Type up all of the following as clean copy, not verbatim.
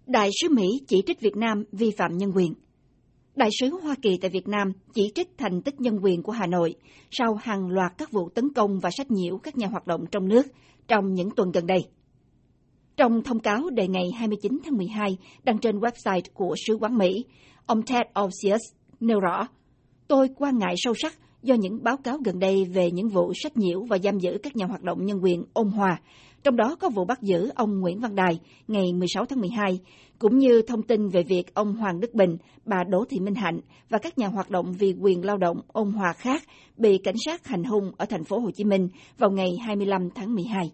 Đại sứ Mỹ chỉ trích Việt Nam vi phạm nhân quyền. Đại sứ Hoa Kỳ tại Việt Nam chỉ trích thành tích nhân quyền của Hà Nội sau hàng loạt các vụ tấn công và sách nhiễu các nhà hoạt động trong nước trong những tuần gần đây. Trong thông cáo đề ngày 29 tháng 12 đăng trên website của Sứ quán Mỹ, ông Ted Osius nêu rõ, tôi quan ngại sâu sắc do những báo cáo gần đây về những vụ sách nhiễu và giam giữ các nhà hoạt động nhân quyền ôn hòa, trong đó có vụ bắt giữ ông Nguyễn Văn Đài ngày 16 tháng 12, cũng như thông tin về việc ông Hoàng Đức Bình, bà Đỗ Thị Minh Hạnh và các nhà hoạt động vì quyền lao động ôn hòa khác bị cảnh sát hành hung ở thành phố Hồ Chí Minh vào ngày 25 tháng 12.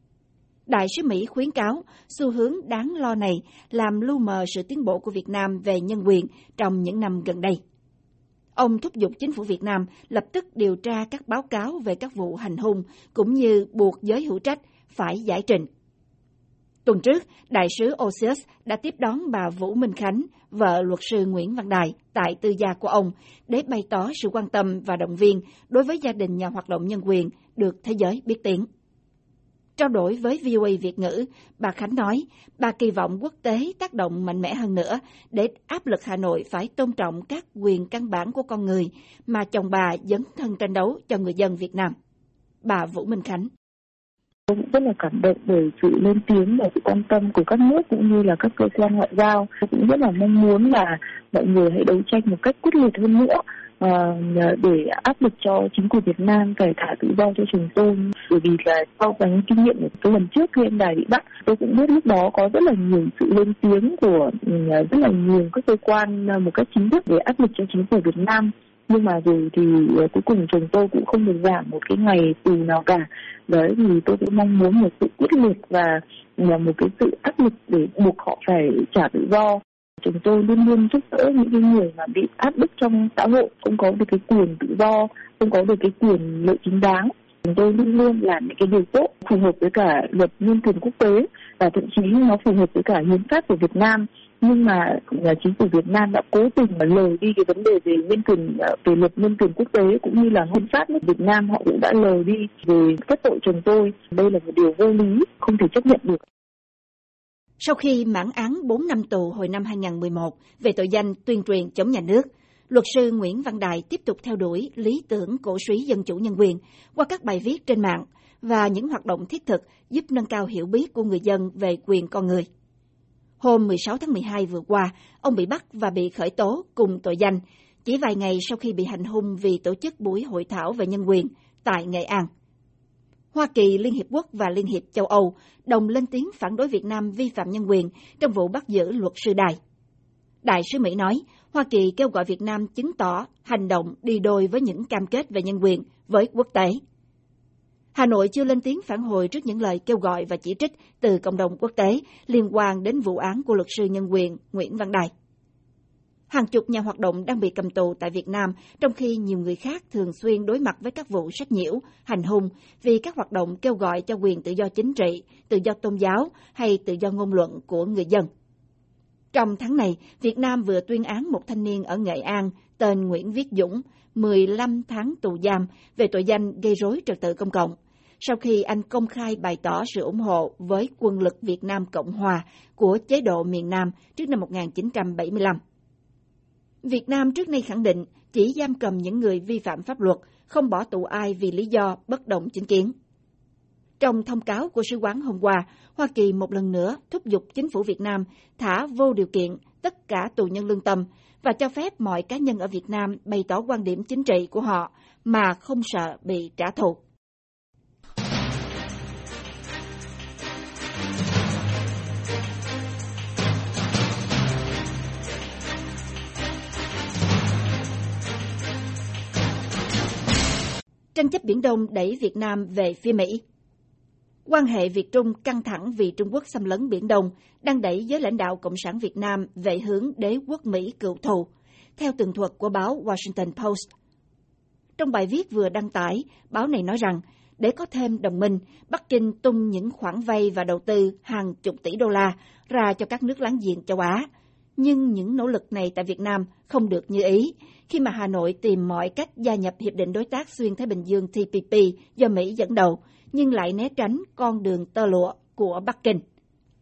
Đại sứ Mỹ khuyến cáo xu hướng đáng lo này làm lu mờ sự tiến bộ của Việt Nam về nhân quyền trong những năm gần đây. Ông thúc giục chính phủ Việt Nam lập tức điều tra các báo cáo về các vụ hành hung cũng như buộc giới hữu trách phải giải trình. Tuần trước, đại sứ Osius đã tiếp đón bà Vũ Minh Khánh, vợ luật sư Nguyễn Văn Đài, tại tư gia của ông để bày tỏ sự quan tâm và động viên đối với gia đình nhà hoạt động nhân quyền được thế giới biết tiếng. Trao đổi với VOA Việt ngữ, bà Khánh nói bà kỳ vọng quốc tế tác động mạnh mẽ hơn nữa để áp lực Hà Nội phải tôn trọng các quyền căn bản của con người mà chồng bà dấn thân tranh đấu cho người dân Việt Nam. Bà Vũ Minh Khánh. Tôi cũng rất là cảm động bởi sự lên tiếng và sự quan tâm của các nước cũng như là các cơ quan ngoại giao. Tôi cũng rất là mong muốn là mọi người hãy đấu tranh một cách quyết liệt hơn nữa để áp lực cho chính quyền Việt Nam phải thả tự do cho chồng tôi. Bởi vì là sau cái kinh nghiệm của tôi lần trước khi em Đài bị bắt, tôi cũng biết lúc đó có rất là nhiều sự lên tiếng của rất là nhiều các cơ quan một cách chính thức để áp lực cho chính phủ Việt Nam. Nhưng mà rồi thì cuối cùng chồng tôi cũng không được giảm một cái ngày tù nào cả. Đấy thì tôi cũng mong muốn một sự quyết liệt và một cái sự áp lực để buộc họ phải trả tự do. Chúng tôi luôn luôn giúp đỡ những cái người mà bị áp bức trong xã hội, không có được cái quyền tự do, không có được cái quyền lợi chính đáng. Chúng tôi luôn luôn làm những cái điều tốt phù hợp với cả luật nhân quyền quốc tế và thậm chí nó phù hợp với cả hiến pháp của Việt Nam. Nhưng mà chính phủ Việt Nam đã cố tình mà lờ đi cái vấn đề về nhân quyền, về luật nhân quyền quốc tế cũng như là hiến pháp của Việt Nam, họ cũng đã lờ đi về kết tội chồng tôi. Đây là một điều vô lý, không thể chấp nhận được. Sau khi mãn án 4 năm tù hồi năm 2011 về tội danh tuyên truyền chống nhà nước, luật sư Nguyễn Văn Đài tiếp tục theo đuổi lý tưởng cổ súy dân chủ nhân quyền qua các bài viết trên mạng và những hoạt động thiết thực giúp nâng cao hiểu biết của người dân về quyền con người. Hôm 16 tháng 12 vừa qua, ông bị bắt và bị khởi tố cùng tội danh chỉ vài ngày sau khi bị hành hung vì tổ chức buổi hội thảo về nhân quyền tại Nghệ An. Hoa Kỳ, Liên Hiệp Quốc và Liên hiệp châu Âu đồng lên tiếng phản đối Việt Nam vi phạm nhân quyền trong vụ bắt giữ luật sư Đài. Đại sứ Mỹ nói, Hoa Kỳ kêu gọi Việt Nam chứng tỏ hành động đi đôi với những cam kết về nhân quyền với quốc tế. Hà Nội chưa lên tiếng phản hồi trước những lời kêu gọi và chỉ trích từ cộng đồng quốc tế liên quan đến vụ án của luật sư nhân quyền Nguyễn Văn Đài. Hàng chục nhà hoạt động đang bị cầm tù tại Việt Nam, trong khi nhiều người khác thường xuyên đối mặt với các vụ sách nhiễu, hành hung vì các hoạt động kêu gọi cho quyền tự do chính trị, tự do tôn giáo hay tự do ngôn luận của người dân. Trong tháng này, Việt Nam vừa tuyên án một thanh niên ở Nghệ An tên Nguyễn Viết Dũng 15 tháng tù giam về tội danh gây rối trật tự công cộng, sau khi anh công khai bày tỏ sự ủng hộ với quân lực Việt Nam Cộng Hòa của chế độ miền Nam trước năm 1975. Việt Nam trước nay khẳng định chỉ giam cầm những người vi phạm pháp luật, không bỏ tù ai vì lý do bất đồng chính kiến. Trong thông cáo của Sứ quán hôm qua, Hoa Kỳ một lần nữa thúc giục chính phủ Việt Nam thả vô điều kiện tất cả tù nhân lương tâm và cho phép mọi cá nhân ở Việt Nam bày tỏ quan điểm chính trị của họ mà không sợ bị trả thù. Tranh chấp Biển Đông đẩy Việt Nam về phía Mỹ. Quan hệ Việt-Trung căng thẳng vì Trung Quốc xâm lấn Biển Đông đang đẩy giới lãnh đạo Cộng sản Việt Nam về hướng đế quốc Mỹ cựu thù, theo tường thuật của báo Washington Post. Trong bài viết vừa đăng tải, báo này nói rằng để có thêm đồng minh, Bắc Kinh tung những khoản vay và đầu tư hàng chục tỷ đô la ra cho các nước láng giềng châu Á. Nhưng những nỗ lực này tại Việt Nam không được như ý, khi mà Hà Nội tìm mọi cách gia nhập Hiệp định Đối tác Xuyên Thái Bình Dương TPP do Mỹ dẫn đầu, nhưng lại né tránh con đường tơ lụa của Bắc Kinh.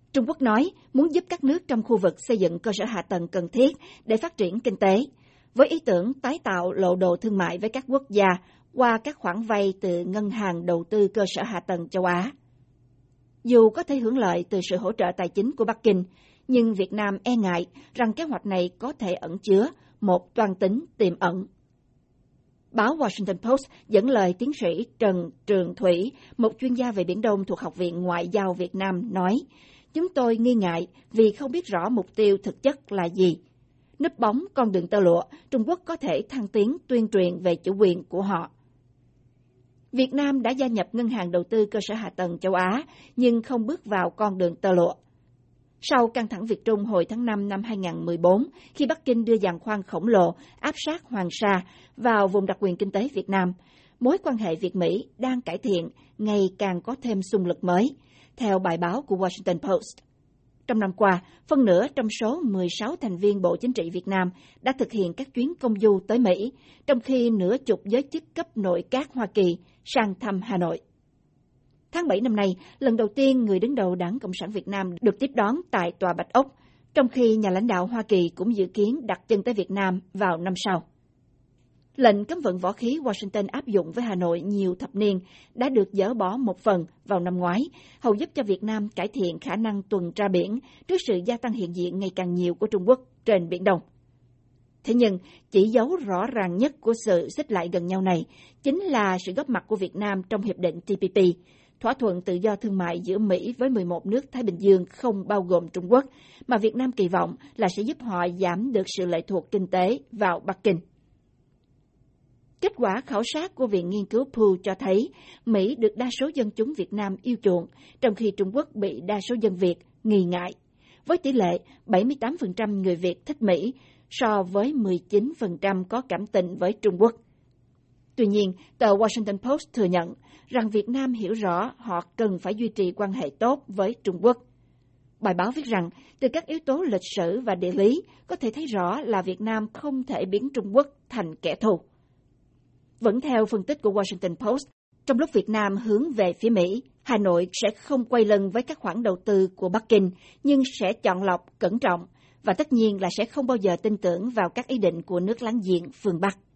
Trung Quốc nói muốn giúp các nước trong khu vực xây dựng cơ sở hạ tầng cần thiết để phát triển kinh tế, với ý tưởng tái tạo lộ đồ thương mại với các quốc gia qua các khoản vay từ Ngân hàng Đầu tư Cơ sở Hạ tầng Châu Á. Dù có thể hưởng lợi từ sự hỗ trợ tài chính của Bắc Kinh, nhưng Việt Nam e ngại rằng kế hoạch này có thể ẩn chứa một toan tính tiềm ẩn. Báo Washington Post dẫn lời tiến sĩ Trần Trường Thủy, một chuyên gia về Biển Đông thuộc Học viện Ngoại giao Việt Nam, nói: "Chúng tôi nghi ngại vì không biết rõ mục tiêu thực chất là gì. Núp bóng con đường tơ lụa, Trung Quốc có thể thăng tiến tuyên truyền về chủ quyền của họ." Việt Nam đã gia nhập Ngân hàng Đầu tư Cơ sở Hạ tầng Châu Á, nhưng không bước vào con đường tơ lụa. Sau căng thẳng Việt Trung hồi tháng 5 năm 2014, khi Bắc Kinh đưa giàn khoan khổng lồ áp sát Hoàng Sa vào vùng đặc quyền kinh tế Việt Nam, mối quan hệ Việt-Mỹ đang cải thiện, ngày càng có thêm xung lực mới, theo bài báo của Washington Post. Trong năm qua, phân nửa trong số 16 thành viên Bộ Chính trị Việt Nam đã thực hiện các chuyến công du tới Mỹ, trong khi nửa chục giới chức cấp nội các Hoa Kỳ sang thăm Hà Nội. Tháng 7 năm nay, lần đầu tiên người đứng đầu Đảng Cộng sản Việt Nam được tiếp đón tại Tòa Bạch Ốc, trong khi nhà lãnh đạo Hoa Kỳ cũng dự kiến đặt chân tới Việt Nam vào năm sau. Lệnh cấm vận võ khí Washington áp dụng với Hà Nội nhiều thập niên đã được dỡ bỏ một phần vào năm ngoái, hầu giúp cho Việt Nam cải thiện khả năng tuần tra biển trước sự gia tăng hiện diện ngày càng nhiều của Trung Quốc trên Biển Đông. Thế nhưng, chỉ dấu rõ ràng nhất của sự xích lại gần nhau này chính là sự góp mặt của Việt Nam trong Hiệp định TPP, thỏa thuận tự do thương mại giữa Mỹ với 11 nước Thái Bình Dương không bao gồm Trung Quốc, mà Việt Nam kỳ vọng là sẽ giúp họ giảm được sự lệ thuộc kinh tế vào Bắc Kinh. Kết quả khảo sát của Viện Nghiên cứu Pew cho thấy Mỹ được đa số dân chúng Việt Nam yêu chuộng, trong khi Trung Quốc bị đa số dân Việt nghi ngại, với tỷ lệ 78% người Việt thích Mỹ so với 19% có cảm tình với Trung Quốc. Tuy nhiên, tờ Washington Post thừa nhận rằng Việt Nam hiểu rõ họ cần phải duy trì quan hệ tốt với Trung Quốc. Bài báo viết rằng, từ các yếu tố lịch sử và địa lý, có thể thấy rõ là Việt Nam không thể biến Trung Quốc thành kẻ thù. Vẫn theo phân tích của Washington Post, trong lúc Việt Nam hướng về phía Mỹ, Hà Nội sẽ không quay lưng với các khoản đầu tư của Bắc Kinh, nhưng sẽ chọn lọc, cẩn trọng, và tất nhiên là sẽ không bao giờ tin tưởng vào các ý định của nước láng giềng phương Bắc.